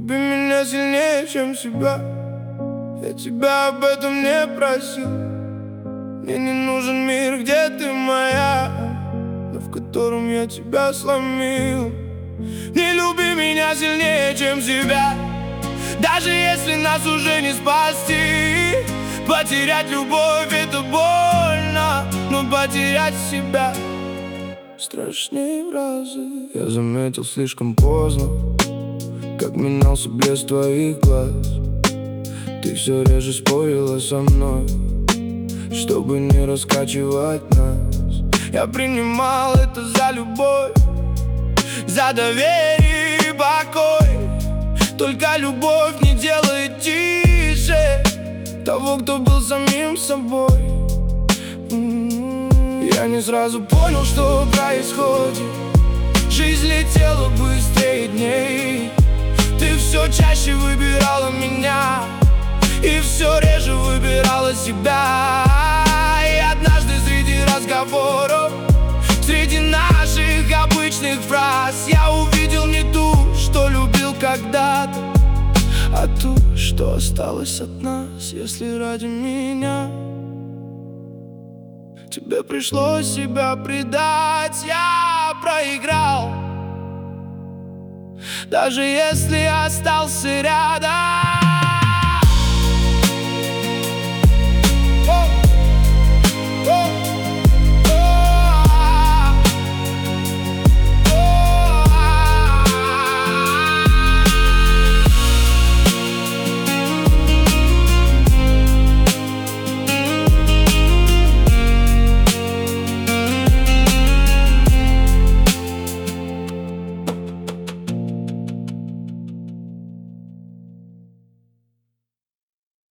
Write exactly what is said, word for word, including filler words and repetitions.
Люби меня сильнее, чем себя. Я тебя об этом не просил. Мне не нужен мир, где ты моя, но в котором я тебя сломил. Не люби меня сильнее, чем себя, даже если нас уже не спасти. Потерять любовь — это больно, но потерять себя страшнее в разы. Я заметил слишком поздно, как менялся блеск твоих глаз. Ты все реже спорила со мной, чтобы не раскачивать нас. Я принимал это за любовь, за доверие и покой. Только любовь не делает тише того, кто был самим собой. Я не сразу понял, что происходит. Жизнь летела быстрее дней. Ты все чаще выбирала меня и все реже выбирала себя. И однажды среди разговоров, среди наших обычных фраз, я увидел не ту, что любил когда-то, а ту, что осталось от нас. Если ради меня тебе пришлось себя предать, я проиграл. Даже если остался